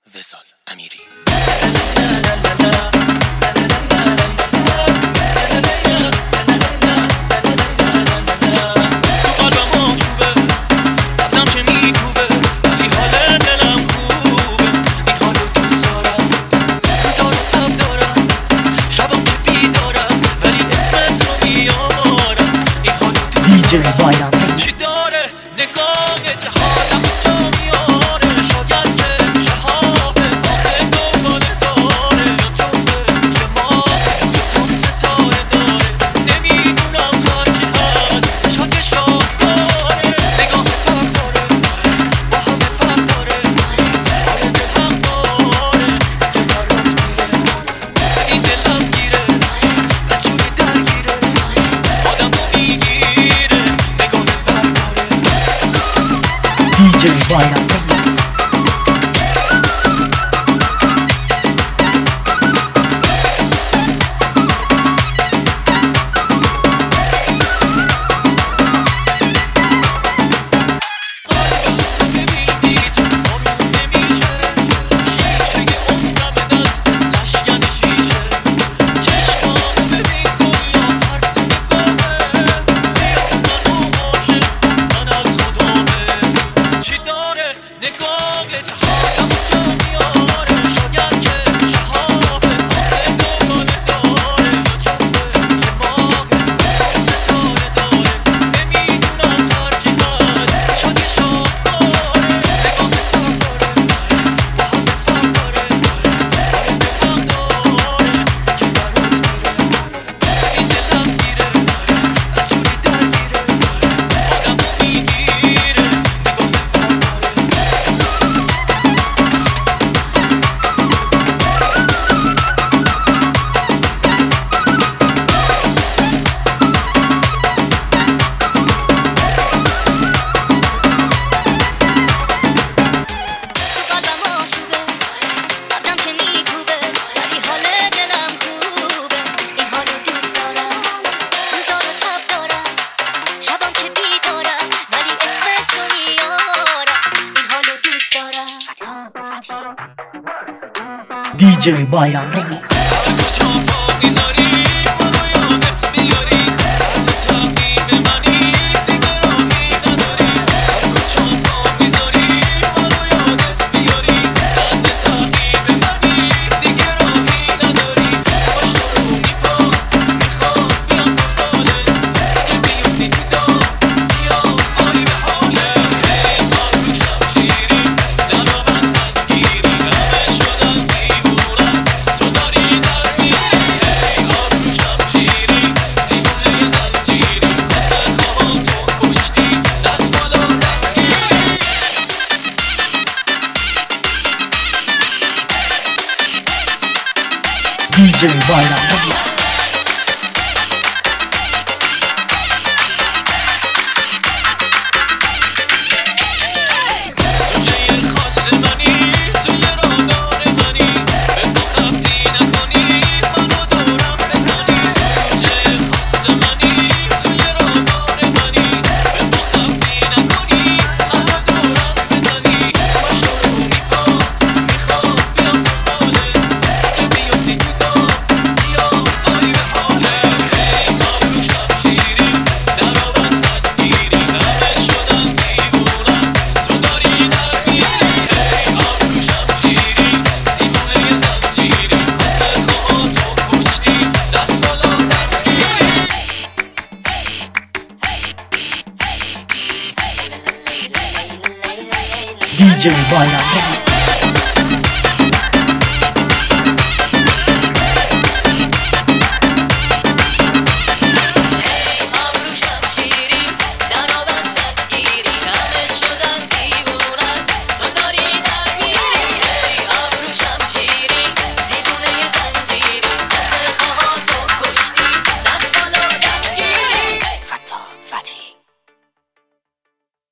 وصال امیری. DJ Bayram چی داره نگاهت حالم جا میاره، شاید که شهاب آخه دوگانه داره، یا جفته یه ماه یه تام ستاره داره، نمیدونم هرچی هست شاید شاهکاره، نگاه فرق داره با همه فرق داره، آره دل حق داره که برات میره، این دلم گیره بچوری درگیره آدم رو میگیره نگاه برق داره. DJ Bayram DJ Bayram Remix DJ Bayram Remix DJ Bayram Remix